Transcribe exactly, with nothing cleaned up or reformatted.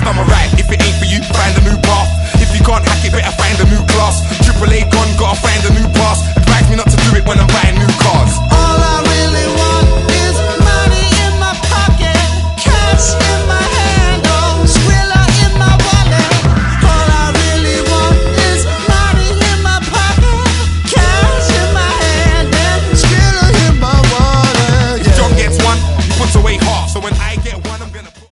I'm alright. If it ain't for you, find a new path. If you can't hack it, better find a new class. Triple A gone, gotta find a new